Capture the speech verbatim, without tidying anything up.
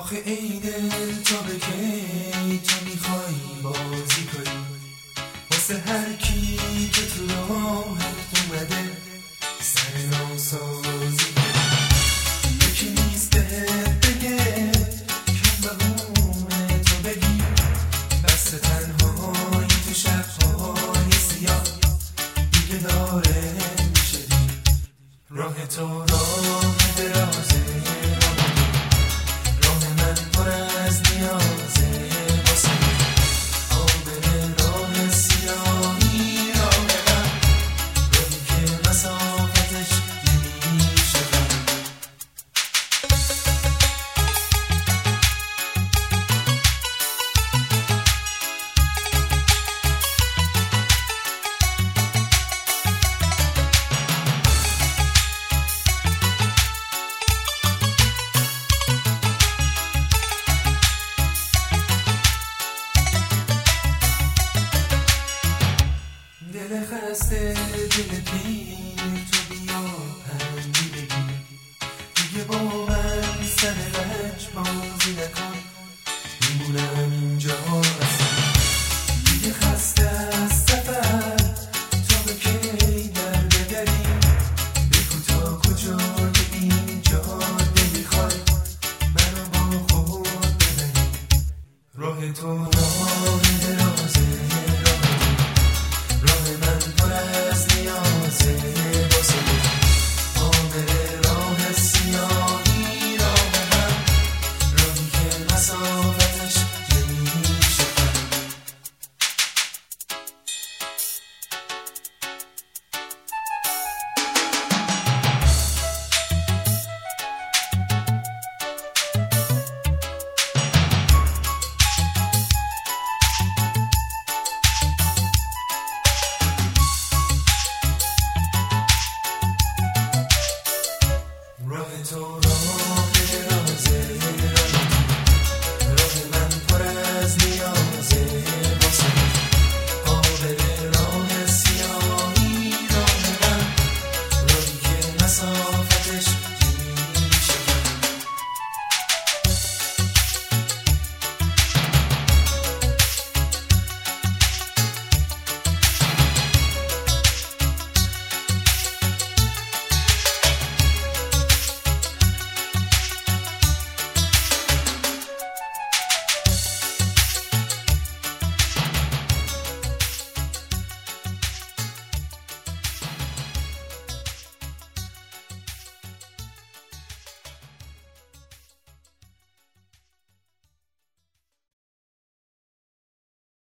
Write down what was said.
آخه ای دل تا به کی تو میخوای بازی کنی واسه هر کی که تو راهت اومده سر ناسازی کنی. یکی نیست بهت بگه که بهونه تو بگی بس تنهایی تو شبهای سیاه دیگه داره میشه دیر. راه تو راه درازه